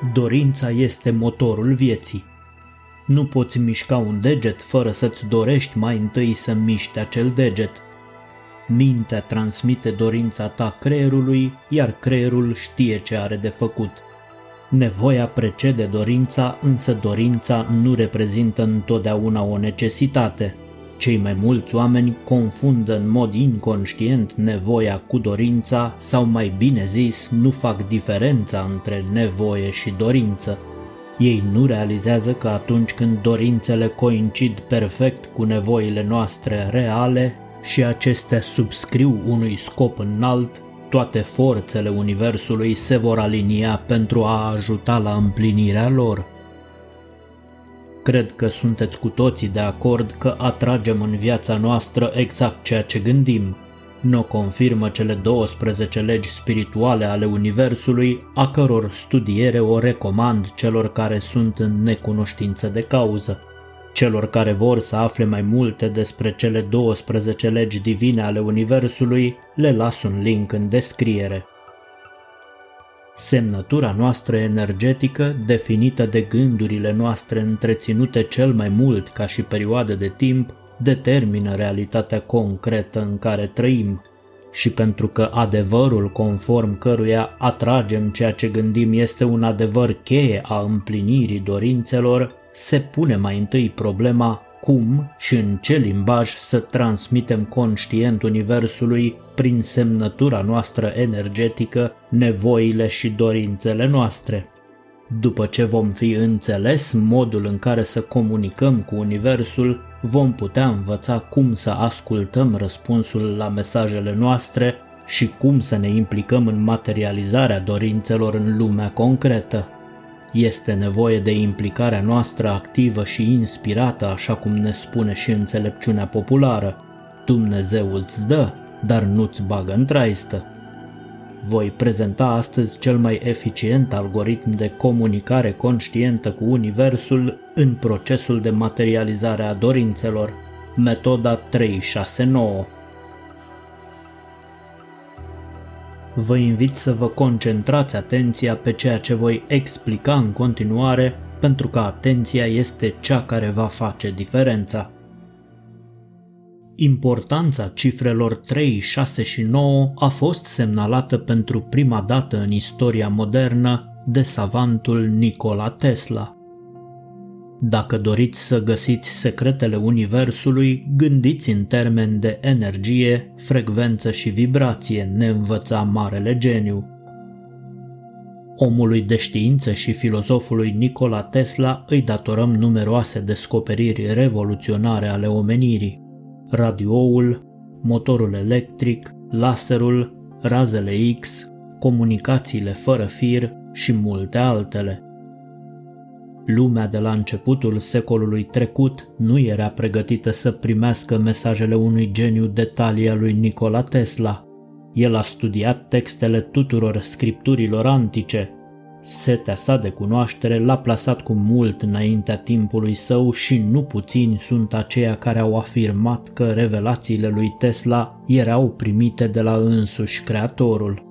Dorința este motorul vieții. Nu poți mișca un deget fără să-ți dorești mai întâi să miști acel deget. Mintea transmite dorința ta creierului, iar creierul știe ce are de făcut. Nevoia precede dorința, însă dorința nu reprezintă întotdeauna o necesitate. Cei mai mulți oameni confundă în mod inconștient nevoia cu dorința sau, mai bine zis, nu fac diferența între nevoie și dorință. Ei nu realizează că atunci când dorințele coincid perfect cu nevoile noastre reale și acestea subscriu unui scop înalt, toate forțele universului se vor alinia pentru a ajuta la împlinirea lor. Cred că sunteți cu toții de acord că atragem în viața noastră exact ceea ce gândim. Ne confirmă cele 12 legi spirituale ale universului, a căror studiere o recomand celor care sunt în necunoștință de cauză. Celor care vor să afle mai multe despre cele 12 legi divine ale universului, le las un link în descriere. Semnătura noastră energetică, definită de gândurile noastre întreținute cel mai mult ca și perioade de timp, determină realitatea concretă în care trăim. Și pentru că adevărul conform căruia atragem ceea ce gândim este un adevăr cheie a împlinirii dorințelor, se pune mai întâi problema cum și în ce limbaj să transmitem conștient universului, prin semnătura noastră energetică, nevoile și dorințele noastre. După ce vom fi înțeles modul în care să comunicăm cu universul, vom putea învăța cum să ascultăm răspunsul la mesajele noastre și cum să ne implicăm în materializarea dorințelor în lumea concretă. Este nevoie de implicarea noastră activă și inspirată, așa cum ne spune și înțelepciunea populară. Dumnezeu îți dă, dar nu-ți bagă în traistă. Voi prezenta astăzi cel mai eficient algoritm de comunicare conștientă cu universul în procesul de materializare a dorințelor, metoda 369. Vă invit să vă concentrați atenția pe ceea ce voi explica în continuare, pentru că atenția este cea care va face diferența. Importanța cifrelor 3, 6 și 9 a fost semnalată pentru prima dată în istoria modernă de savantul Nikola Tesla. Dacă doriți să găsiți secretele universului, gândiți în termeni de energie, frecvență și vibrație, ne învăța marele geniu. Omului de știință și filozofului Nikola Tesla îi datorăm numeroase descoperiri revoluționare ale omenirii: radioul, motorul electric, laserul, razele X, comunicațiile fără fir și multe altele. Lumea de la începutul secolului trecut nu era pregătită să primească mesajele unui geniu de talia lui Nikola Tesla. El a studiat textele tuturor scripturilor antice. Setea sa de cunoaștere l-a plasat cu mult înaintea timpului său și nu puțini sunt aceia care au afirmat că revelațiile lui Tesla erau primite de la însuși Creatorul.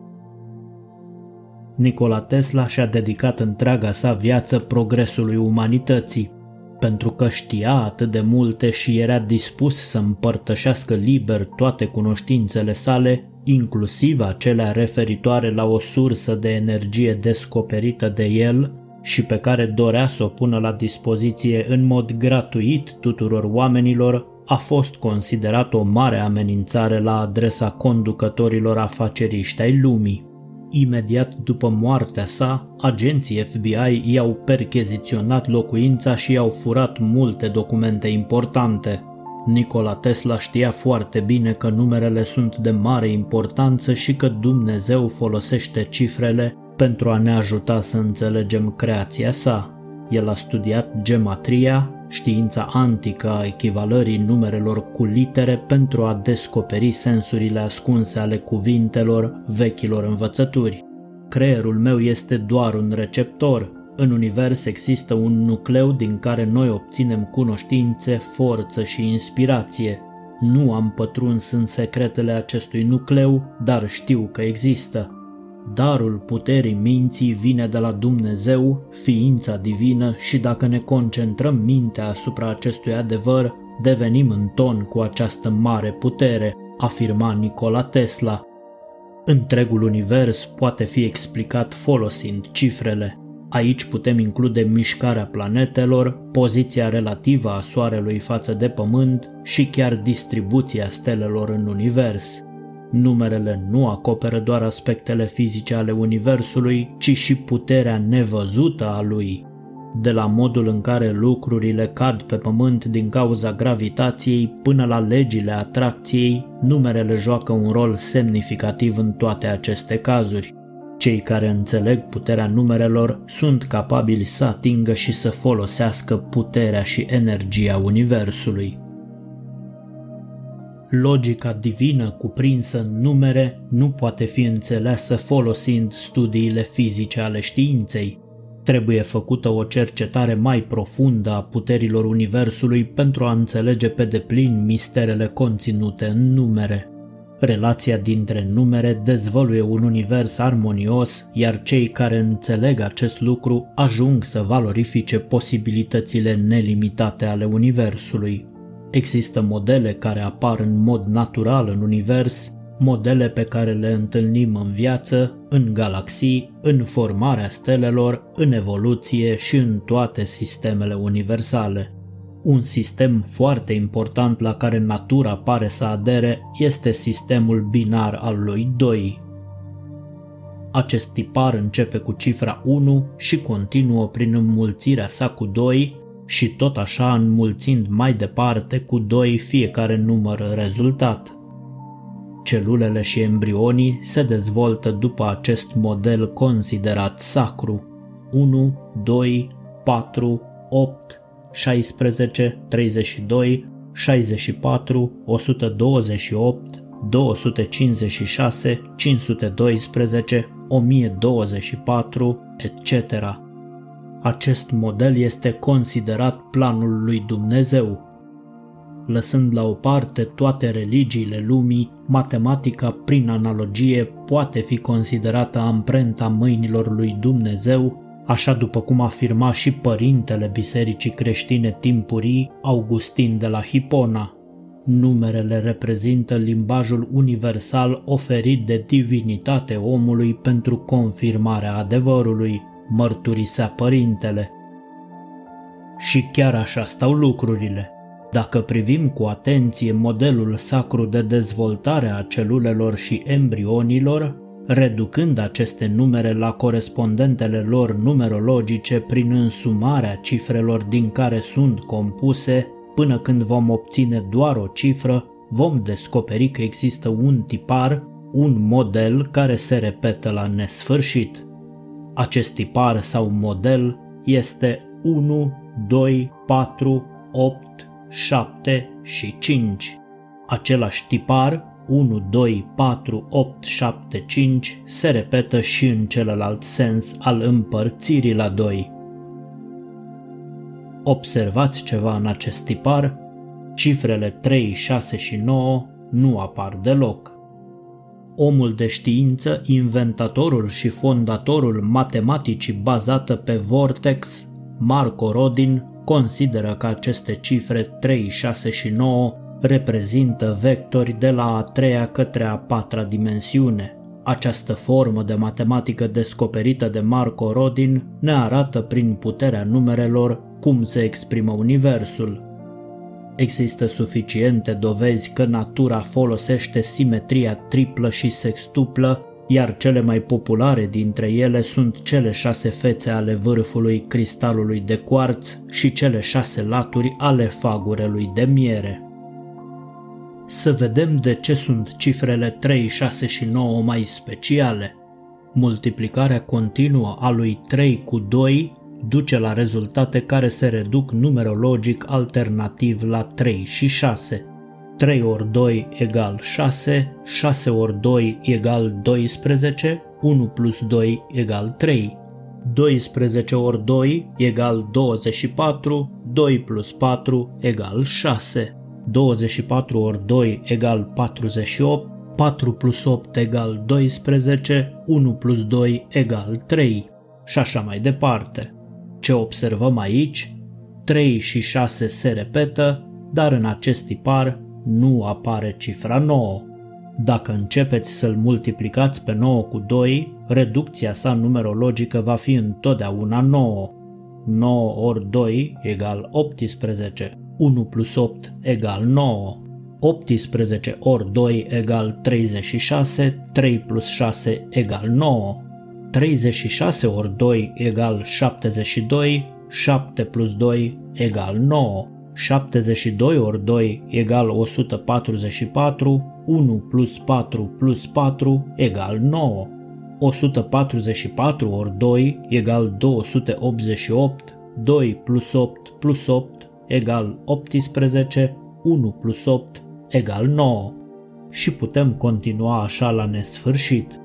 Nikola Tesla și-a dedicat întreaga sa viață progresului umanității, pentru că știa atât de multe și era dispus să împărtășească liber toate cunoștințele sale, inclusiv acelea referitoare la o sursă de energie descoperită de el și pe care dorea să o pună la dispoziție în mod gratuit tuturor oamenilor, a fost considerat o mare amenințare la adresa conducătorilor afaceriști ai lumii. Imediat după moartea sa, agenții FBI i-au percheziționat locuința și i-au furat multe documente importante. Nikola Tesla știa foarte bine că numerele sunt de mare importanță și că Dumnezeu folosește cifrele pentru a ne ajuta să înțelegem creația sa. El a studiat gematria, știința antică a echivalării numerelor cu litere, pentru a descoperi sensurile ascunse ale cuvintelor vechilor învățături. Creierul meu este doar un receptor. În univers există un nucleu din care noi obținem cunoștințe, forță și inspirație. Nu am pătruns în secretele acestui nucleu, dar știu că există. darul puterii minții vine de la Dumnezeu, ființa divină, și dacă ne concentrăm mintea asupra acestui adevăr, devenim în ton cu această mare putere, afirma Nikola Tesla. Întregul univers poate fi explicat folosind cifrele. Aici putem include mișcarea planetelor, poziția relativă a Soarelui față de Pământ și chiar distribuția stelelor în univers. Numerele nu acoperă doar aspectele fizice ale universului, ci și puterea nevăzută a lui. De la modul în care lucrurile cad pe Pământ din cauza gravitației până la legile atracției, numerele joacă un rol semnificativ în toate aceste cazuri. Cei care înțeleg puterea numerelor sunt capabili să atingă și să folosească puterea și energia universului. Logica divină cuprinsă în numere nu poate fi înțeleasă folosind studiile fizice ale științei. Trebuie făcută o cercetare mai profundă a puterilor universului pentru a înțelege pe deplin misterele conținute în numere. Relația dintre numere dezvăluie un univers armonios, iar cei care înțeleg acest lucru ajung să valorifice posibilitățile nelimitate ale universului. Există modele care apar în mod natural în univers, modele pe care le întâlnim în viață, în galaxii, în formarea stelelor, în evoluție și în toate sistemele universale. Un sistem foarte important la care natura pare să adere este sistemul binar al lui 2. Acest tipar începe cu cifra 1 și continuă prin înmulțirea sa cu 2 și tot așa înmulțind mai departe cu 2 fiecare număr rezultat. Celulele și embrionii se dezvoltă după acest model considerat sacru: 1, 2, 4, 8, 16, 32, 64, 128, 256, 512, 1024, etc. Acest model este considerat planul lui Dumnezeu. Lăsând la o parte toate religiile lumii, matematica prin analogie poate fi considerată amprenta mâinilor lui Dumnezeu, așa după cum afirma și părintele bisericii creștine timpurii, Augustin de la Hipona. Numerele reprezintă limbajul universal oferit de divinitate omului pentru confirmarea adevărului, mărturisea părintele. Și chiar așa stau lucrurile. Dacă privim cu atenție modelul sacru de dezvoltare a celulelor și embrionilor, reducând aceste numere la corespondentele lor numerologice prin însumarea cifrelor din care sunt compuse, până când vom obține doar o cifră, vom descoperi că există un tipar, un model care se repetă la nesfârșit. Acest tipar sau model este 1, 2, 4, 8, 7 și 5. Același tipar, 1, 2, 4, 8, 7, 5, se repetă și în celălalt sens al împărțirii la 2. Observați ceva în acest tipar? Cifrele 3, 6 și 9 nu apar deloc. Omul de știință, inventatorul și fondatorul matematicii bazată pe vortex, Marco Rodin, consideră că aceste cifre 3, 6 și 9 reprezintă vectori de la a treia către a patra dimensiune. Această formă de matematică descoperită de Marco Rodin ne arată prin puterea numerelor cum se exprimă universul. Există suficiente dovezi că natura folosește simetria triplă și sextuplă, iar cele mai populare dintre ele sunt cele 6 fețe ale vârfului cristalului de cuarț și cele 6 laturi ale fagurelui de miere. Să vedem de ce sunt cifrele 3, 6 și 9 mai speciale. Multiplicarea continuă a lui 3 cu 2 duce la rezultate care se reduc numerologic alternativ la 3 și 6. 3 ori 2 egal 6, 6 ori 2 egal 12, 1 plus 2 egal 3. 12 ori 2 egal 24, 2 plus 4 egal 6. 24 ori 2 egal 48, 4 plus 8 egal 12, 1 plus 2 egal 3 și așa mai departe. Ce observăm aici? 3 și 6 se repetă, dar în acest tipar nu apare cifra 9. Dacă începeți să-l multiplicați pe 9 cu 2, reducția sa numerologică va fi întotdeauna 9. 9 ori 2 egal 18, 1 plus 8 egal 9. 18 ori 2 egal 36, 3 plus 6 egal 9. 36 ori 2 egal 72, 7 plus 2 egal 9. 72 ori 2 egal 144, 1 plus 4 plus 4 egal 9. 144 ori 2 egal 288, 2 plus 8 plus 8 egal 18, 1 plus 8 egal 9. Și putem continua așa la nesfârșit.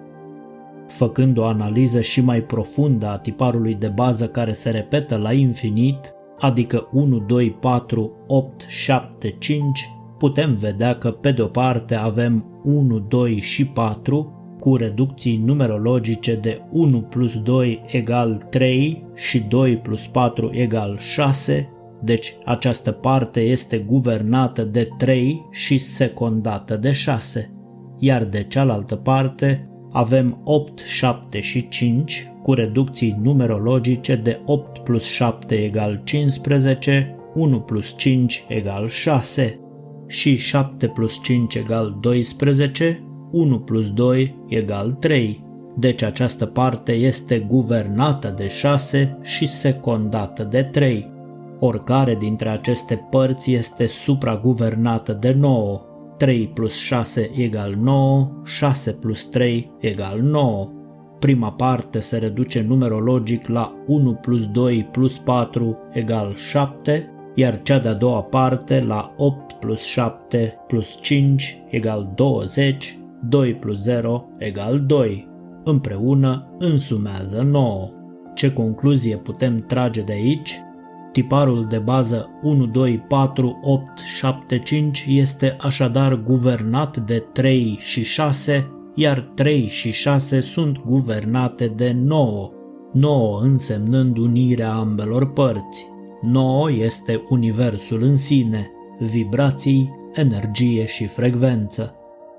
Făcând o analiză și mai profundă a tiparului de bază care se repetă la infinit, adică 1, 2, 4, 8, 7, 5, putem vedea că pe de o parte avem 1, 2 și 4 cu reducții numerologice de 1 plus 2 egal 3 și 2 plus 4 egal 6, deci această parte este guvernată de 3 și secondată de 6, iar de cealaltă parte avem 8, 7 și 5 cu reducții numerologice de 8 plus 7 egal 15, 1 plus 5 egal 6 și 7 plus 5 egal 12, 1 plus 2 egal 3. Deci această parte este guvernată de 6 și secondată de 3. Oricare dintre aceste părți este supraguvernată de 9. 3 plus 6 egal 9, 6 plus 3 egal 9. Prima parte se reduce numerologic la 1 plus 2 plus 4 egal 7, iar cea de-a doua parte la 8 plus 7 plus 5 egal 20, 2 plus 0 egal 2. Împreună însumează 9. Ce concluzie putem trage de aici? Tiparul de bază 1, 2, 4, 8, 7, 5 este așadar guvernat de 3 și 6, iar 3 și 6 sunt guvernate de 9, 9 însemnând unirea ambelor părți. 9 este universul în sine, vibrații, energie și frecvență.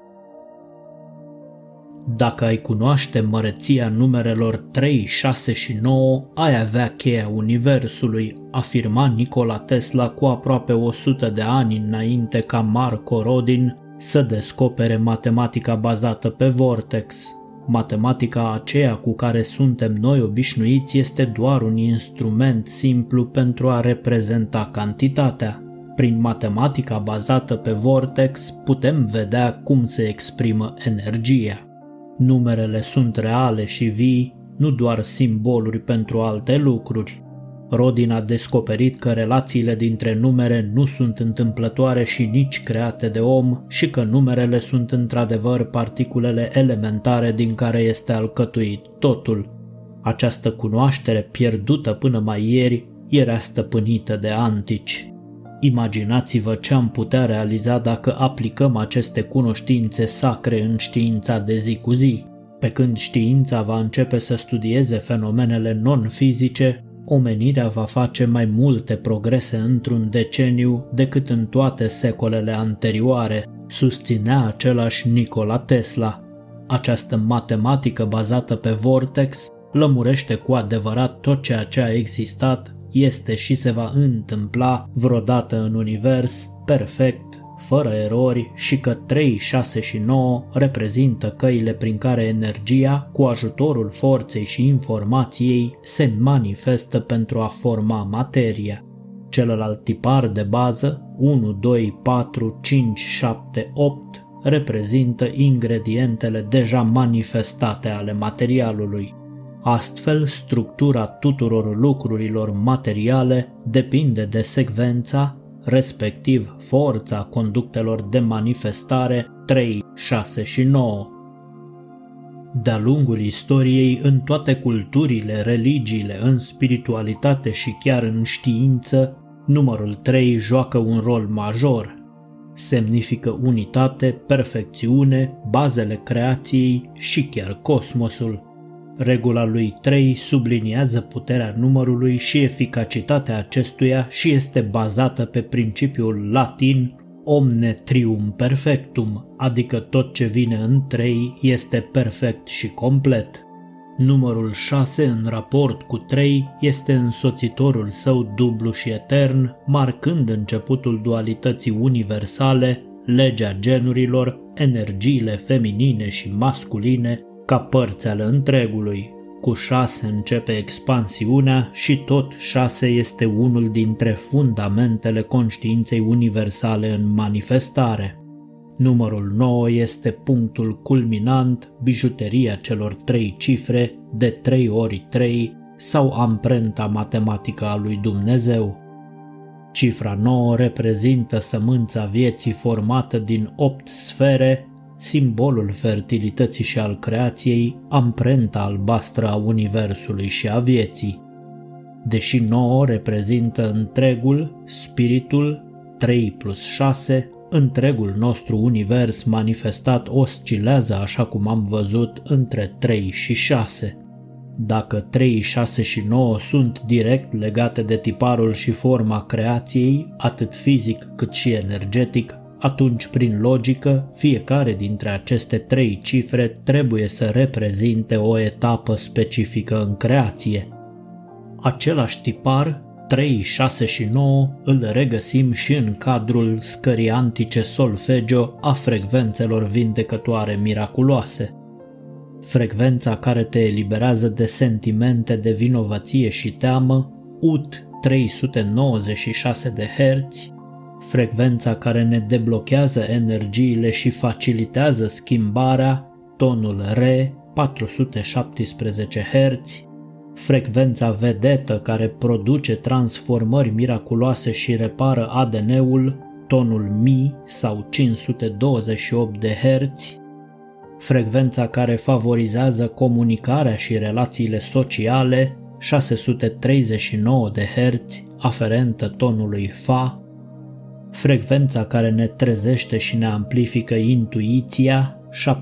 Dacă ai cunoaște măreția numerelor 3, 6 și 9, ai avea cheia universului, afirma Nikola Tesla cu aproape 100 de ani înainte ca Marco Rodin să descopere matematica bazată pe vortex. Matematica aceea cu care suntem noi obișnuiți este doar un instrument simplu pentru a reprezenta cantitatea. Prin matematica bazată pe vortex putem vedea cum se exprimă energia. Numerele sunt reale și vii, nu doar simboluri pentru alte lucruri. Rodin a descoperit că relațiile dintre numere nu sunt întâmplătoare și nici create de om și că numerele sunt într-adevăr particulele elementare din care este alcătuit totul. Această cunoaștere pierdută până mai ieri era stăpânită de antici. Imaginați-vă ce am putea realiza dacă aplicăm aceste cunoștințe sacre în știința de zi cu zi. Pe când știința va începe să studieze fenomenele non-fizice, omenirea va face mai multe progrese într-un deceniu decât în toate secolele anterioare, susținea același Nikola Tesla. Această matematică bazată pe vortex lămurește cu adevărat tot ceea ce a existat, este și se va întâmpla vreodată în univers, perfect, fără erori și că 3, 6 și 9 reprezintă căile prin care energia, cu ajutorul forței și informației, se manifestă pentru a forma materia. Celălalt tipar de bază, 1, 2, 4, 5, 7, 8, reprezintă ingredientele deja manifestate ale materialului. Astfel, structura tuturor lucrurilor materiale depinde de secvența, respectiv forța conductelor de manifestare 3, 6 și 9. De-a lungul istoriei, în toate culturile, religiile, în spiritualitate și chiar în știință, numărul 3 joacă un rol major. semnifică unitate, perfecțiune, bazele creației și chiar cosmosul. Regula lui 3 subliniază puterea numărului și eficacitatea acestuia și este bazată pe principiul latin omne trium perfectum, adică tot ce vine în 3 este perfect și complet. Numărul 6 în raport cu 3 este însoțitorul său dublu și etern, marcând începutul dualității universale, legea genurilor, energiile feminine și masculine ca părți ale întregului. Cu 6 începe expansiunea și tot 6 este unul dintre fundamentele conștiinței universale în manifestare. Numărul 9 este punctul culminant, bijuteria celor 3 cifre de 3 ori 3 sau amprenta matematică a lui Dumnezeu. Cifra 9 reprezintă sămânța vieții formată din 8 sfere, simbolul fertilității și al creației, amprenta albastră a universului și a vieții. Deși 9 reprezintă întregul, spiritul, 3 plus 6, întregul nostru univers manifestat oscilează, așa cum am văzut, între 3 și 6. Dacă 3, 6 și 9 sunt direct legate de tiparul și forma creației, atât fizic cât și energetic, atunci, prin logică, fiecare dintre aceste 3 cifre trebuie să reprezinte o etapă specifică în creație. Același tipar, 3, 6 și 9, îl regăsim și în cadrul scării antice solfegio a frecvențelor vindecătoare miraculoase. Frecvența care te eliberează de sentimente de vinovăție și teamă, UT 396 de Hz, frecvența care ne deblochează energiile și facilitează schimbarea, tonul Re 417 Hz, frecvența vedetă care produce transformări miraculoase și repară ADN-ul, tonul Mi sau 528 de Hz, frecvența care favorizează comunicarea și relațiile sociale, 639 de Hz, aferentă tonului Fa, frecvența care ne trezește și ne amplifică intuiția,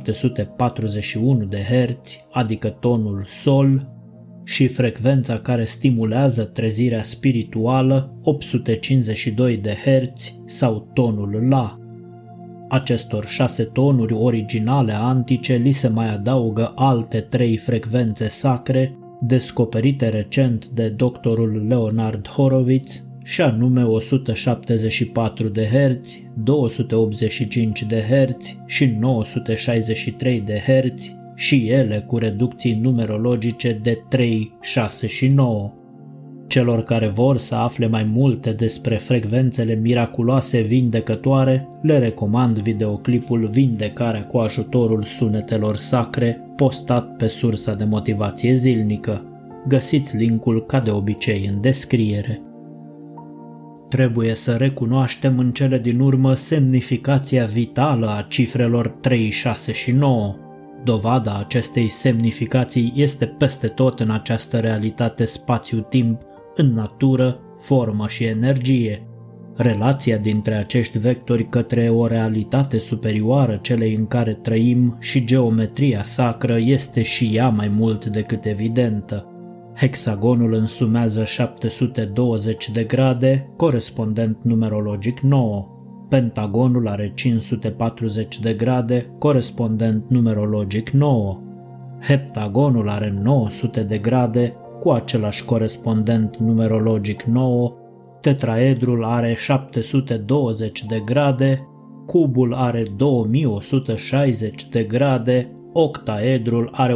741 de Hz, adică tonul Sol, și frecvența care stimulează trezirea spirituală, 852 de Hz sau tonul La. Acestor 6 tonuri originale antice li se mai adaugă alte 3 frecvențe sacre, descoperite recent de doctorul Leonard Horowitz, și anume 174 de Hz, 285 de Hz și 963 de Hz, și ele cu reducții numerologice de 3, 6 și 9. Celor care vor să afle mai multe despre frecvențele miraculoase vindecătoare, le recomand videoclipul Vindecarea cu ajutorul sunetelor sacre, postat pe sursa de motivație zilnică. Găsiți linkul ca de obicei în descriere. Trebuie să recunoaștem în cele din urmă semnificația vitală a cifrelor 3, 6 și 9. Dovada acestei semnificații este peste tot în această realitate spațiu-timp, în natură, formă și energie. Relația dintre acești vectori către o realitate superioară celei în care trăim și geometria sacră este și ea mai mult decât evidentă. Hexagonul însumează 720 de grade, corespondent numerologic 9. Pentagonul are 540 de grade, corespondent numerologic 9. Heptagonul are 900 de grade, cu același corespondent numerologic 9. Tetraedrul are 720 de grade, cubul are 2160 de grade, octaedrul are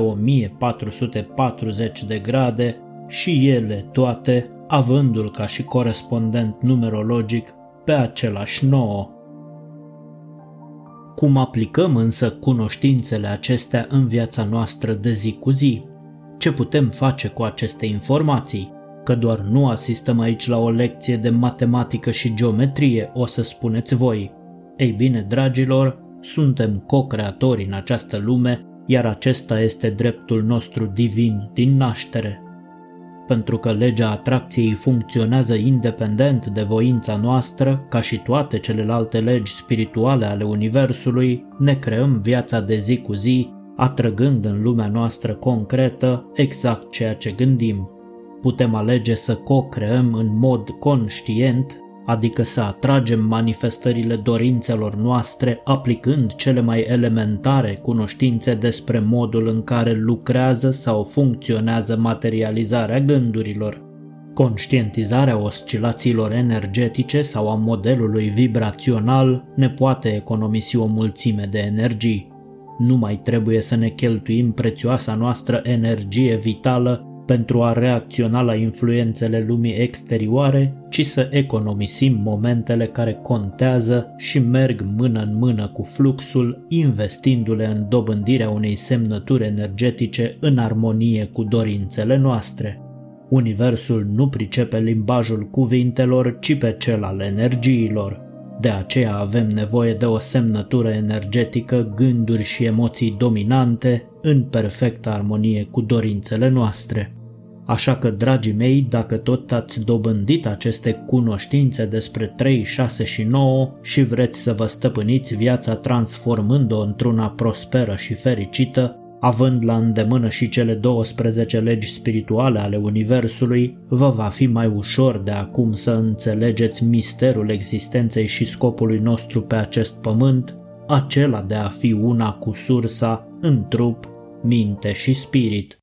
1440 de grade și ele toate avându-l ca și corespondent numerologic pe același 9. Cum aplicăm însă cunoștințele acestea în viața noastră de zi cu zi? Ce putem face cu aceste informații? Că doar nu asistăm aici la o lecție de matematică și geometrie, o să spuneți voi. Ei bine, dragilor, suntem co-creatori în această lume, iar acesta este dreptul nostru divin din naștere. pentru că legea atracției funcționează independent de voința noastră, ca și toate celelalte legi spirituale ale Universului, ne creăm viața de zi cu zi, atrăgând în lumea noastră concretă exact ceea ce gândim. Putem alege să co-creăm în mod conștient, adică să atragem manifestările dorințelor noastre aplicând cele mai elementare cunoștințe despre modul în care lucrează sau funcționează materializarea gândurilor. Conștientizarea oscilațiilor energetice sau a modelului vibrațional ne poate economisi o mulțime de energii. Nu mai trebuie să ne cheltuim prețioasa noastră energie vitală pentru a reacționa la influențele lumii exterioare, ci să economisim momentele care contează și merg mână în mână cu fluxul, investindu-le în dobândirea unei semnături energetice în armonie cu dorințele noastre. Universul nu pricepe limbajul cuvintelor, ci pe cel al energiilor. De aceea avem nevoie de o semnătură energetică, gânduri și emoții dominante, în perfectă armonie cu dorințele noastre. Așa că, dragii mei, dacă tot ați dobândit aceste cunoștințe despre 3, 6 și 9 și vreți să vă stăpâniți viața transformând-o într-una prosperă și fericită, având la îndemână și cele 12 legi spirituale ale Universului, vă va fi mai ușor de acum să înțelegeți misterul existenței și scopului nostru pe acest pământ, acela de a fi una cu sursa în trup, minte și spirit.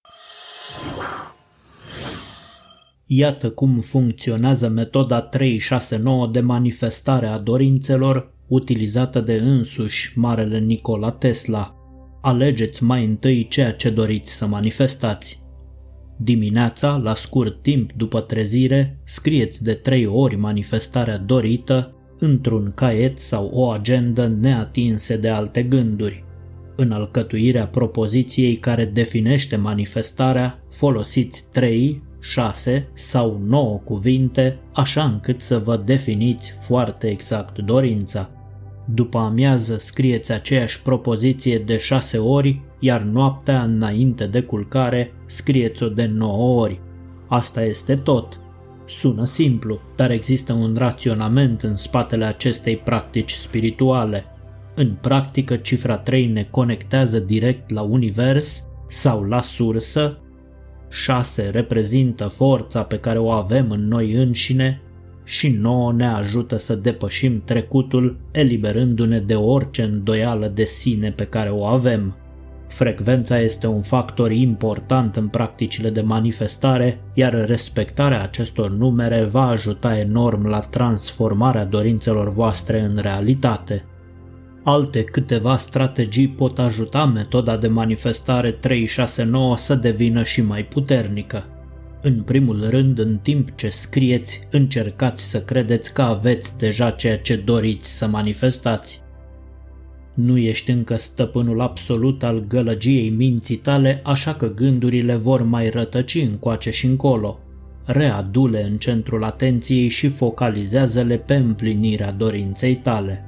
Iată cum funcționează metoda 369 de manifestare a dorințelor, utilizată de însuși Marele Nikola Tesla. Alegeți mai întâi ceea ce doriți să manifestați. Dimineața, la scurt timp după trezire, scrieți de 3 ori manifestarea dorită într-un caiet sau o agendă neatinse de alte gânduri. În alcătuirea propoziției care definește manifestarea, folosiți 3, 6 sau 9 cuvinte, așa încât să vă definiți foarte exact dorința. După amiază scrieți aceeași propoziție de 6 ori, iar noaptea înainte de culcare scrieți-o de 9 ori. Asta este tot. Sună simplu, dar există un raționament în spatele acestei practici spirituale. În practică, cifra 3 ne conectează direct la univers sau la sursă, 6 reprezintă forța pe care o avem în noi înșine și 9 ne ajută să depășim trecutul, eliberându-ne de orice îndoială de sine pe care o avem. Frecvența este un factor important în practicile de manifestare, iar respectarea acestor numere va ajuta enorm la transformarea dorințelor voastre în realitate. Alte câteva strategii pot ajuta metoda de manifestare 369 să devină și mai puternică. În primul rând, în timp ce scrieți, încercați să credeți că aveți deja ceea ce doriți să manifestați. Nu ești încă stăpânul absolut al gălăgiei minții tale, așa că gândurile vor mai rătăci încoace și încolo. Readu-le în centrul atenției și focalizează-le pe împlinirea dorinței tale.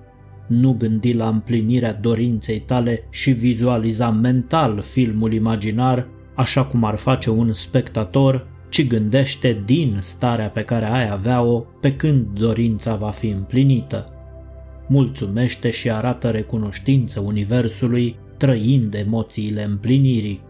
Nu gândi la împlinirea dorinței tale și vizualiza mental filmul imaginar, așa cum ar face un spectator, ci gândește din starea pe care ai avea-o pe când dorința va fi împlinită. Mulțumește și arată recunoștință Universului, trăind emoțiile împlinirii.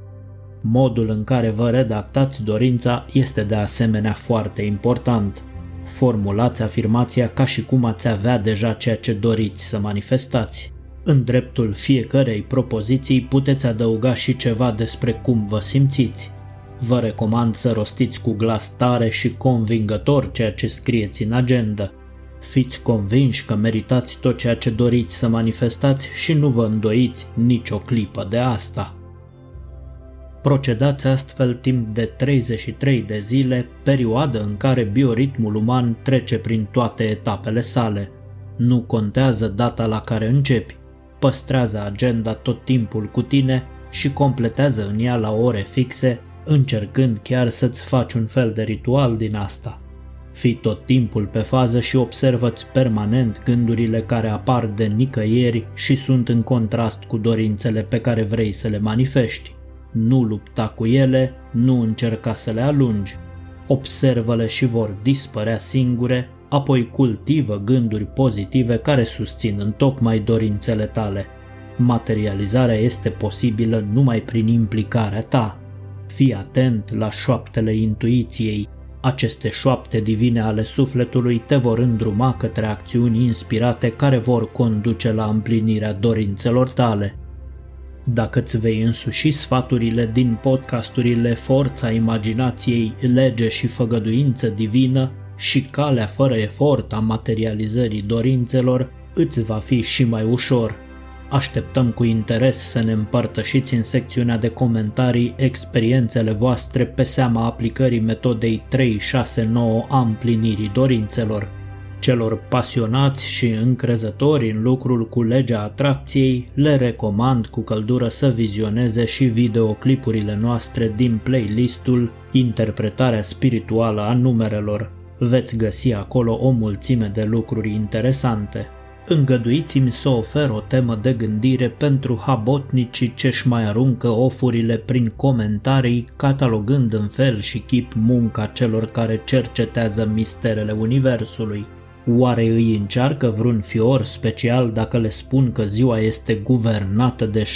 Modul în care vă redactați dorința este de asemenea foarte important. Formulați afirmația ca și cum ați avea deja ceea ce doriți să manifestați. În dreptul fiecărei propoziții puteți adăuga și ceva despre cum vă simțiți. Vă recomand să rostiți cu glas tare și convingător ceea ce scrieți în agenda. Fiți convinși că meritați tot ceea ce doriți să manifestați și nu vă îndoiți nicio clipă de asta. Procedați astfel timp de 33 de zile, perioadă în care bioritmul uman trece prin toate etapele sale. Nu contează data la care începi. Păstrează agenda tot timpul cu tine și completează în ea la ore fixe, încercând chiar să-ți faci un fel de ritual din asta. Fii tot timpul pe fază și observă-ți permanent gândurile care apar de nicăieri și sunt în contrast cu dorințele pe care vrei să le manifesti. nu lupta cu ele, nu încerca să le alungi. Observă-le și vor dispărea singure, apoi cultivă gânduri pozitive care susțin întocmai dorințele tale. Materializarea este posibilă numai prin implicarea ta. Fii atent la șoaptele intuiției. Aceste șoapte divine ale sufletului te vor îndruma către acțiuni inspirate care vor conduce la împlinirea dorințelor tale. Dacă îți vei însuși sfaturile din podcasturile Forța Imaginației, Lege și Făgăduință Divină și Calea fără efort a materializării dorințelor, îți va fi și mai ușor. Așteptăm cu interes să ne împărtășiți în secțiunea de comentarii experiențele voastre pe seama aplicării metodei 369 a împlinirii dorințelor. Celor pasionați și încrezători în lucrul cu legea atracției, le recomand cu căldură să vizioneze și videoclipurile noastre din playlistul Interpretarea spirituală a numerelor. Veți găsi acolo o mulțime de lucruri interesante. Îngăduiți-mi să ofer o temă de gândire pentru habotnicii ce-și mai aruncă ofurile prin comentarii, catalogând în fel și chip munca celor care cercetează misterele universului. Oare îi încearcă vreun fior special dacă le spun că ziua este guvernată de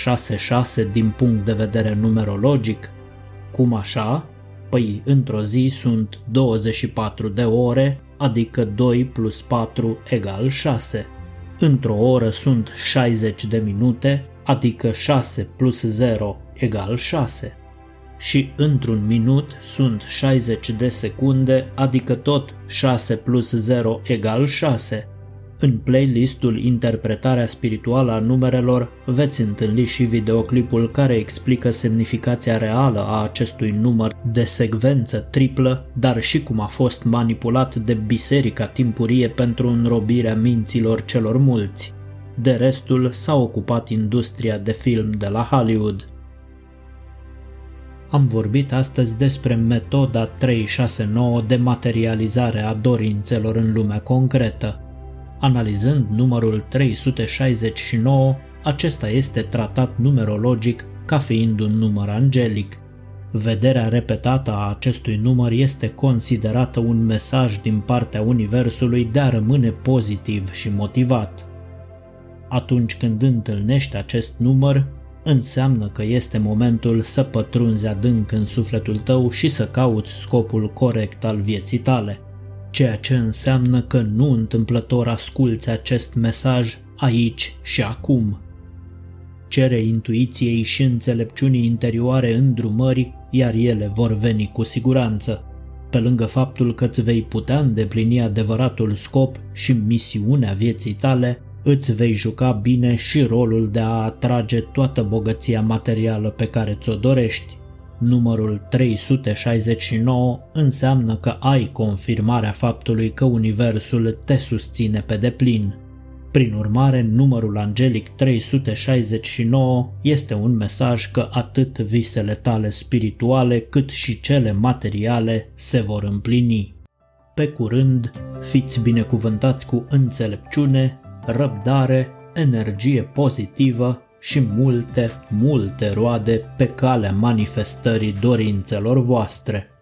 666 din punct de vedere numerologic? Cum așa? Păi într-o zi sunt 24 de ore, adică 2 plus 4 egal 6. Într-o oră sunt 60 de minute, adică 6 plus 0 egal 6. Și într-un minut sunt 60 de secunde, adică tot 6 plus 0 egal 6. În playlistul Interpretarea spirituală a numerelor veți întâlni și videoclipul care explică semnificația reală a acestui număr de secvență triplă, dar și cum a fost manipulat de biserica timpurie pentru înrobirea minților celor mulți. De restul s-a ocupat industria de film de la Hollywood. Am vorbit astăzi despre metoda 369 de materializare a dorințelor în lumea concretă. Analizând numărul 369, acesta este tratat numerologic ca fiind un număr angelic. Vederea repetată a acestui număr este considerată un mesaj din partea Universului de a rămâne pozitiv și motivat. Atunci când întâlnești acest număr, înseamnă că este momentul să pătrunzi adânc în sufletul tău și să cauți scopul corect al vieții tale, ceea ce înseamnă că nu întâmplător asculți acest mesaj aici și acum. Cere intuiției și înțelepciunii interioare îndrumări, iar ele vor veni cu siguranță. Pe lângă faptul că îți vei putea îndeplini adevăratul scop și misiunea vieții tale, îți vei juca bine și rolul de a atrage toată bogăția materială pe care ți-o dorești. Numărul 369 înseamnă că ai confirmarea faptului că Universul te susține pe deplin. Prin urmare, numărul angelic 369 este un mesaj că atât visele tale spirituale cât și cele materiale se vor împlini. Pe curând, fiți binecuvântați cu înțelepciune, răbdare, energie pozitivă și multe roade pe calea manifestării dorințelor voastre.